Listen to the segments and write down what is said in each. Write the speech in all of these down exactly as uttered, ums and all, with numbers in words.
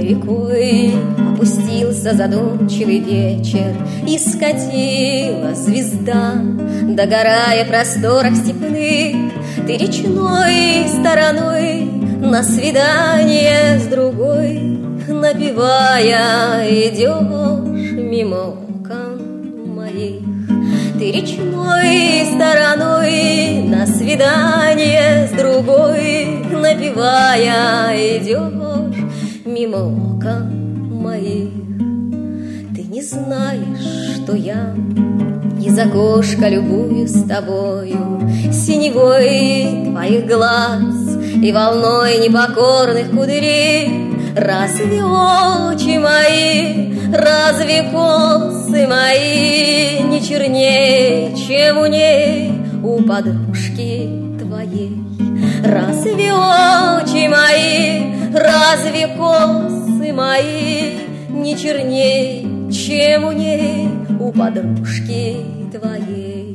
рекой опустился задумчивый вечер, и скатила звезда, догорая в просторах степных. Ты речной стороной на свидание с другой, напевая, идешь мимо окон моих. Ты речной стороной на свидание с другой, напевая, идешь мимо окон моих. Ты не знаешь, что я из окошка любуюсь с тобою, синевой твоих глаз и волной непокорных кудрей. Разве очи мои, разве косы мои не чернее, чем у ней, у подружки твоей? Разве очи мои, разве косы мои не чернее, чем у ней, у подружки твоей?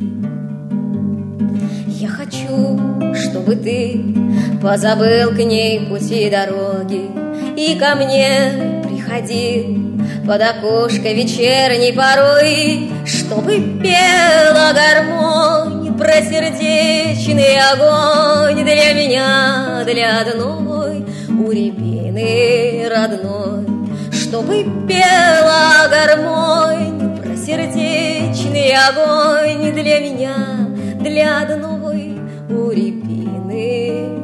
Я хочу, чтобы ты позабыл к ней пути дороги и ко мне приходил под окошко вечерней порой, чтобы пела гармонь про сердечный огонь для меня, для одной у рябины родной. Чтобы пела гармонь про сердечный огонь для меня, для одной у рябины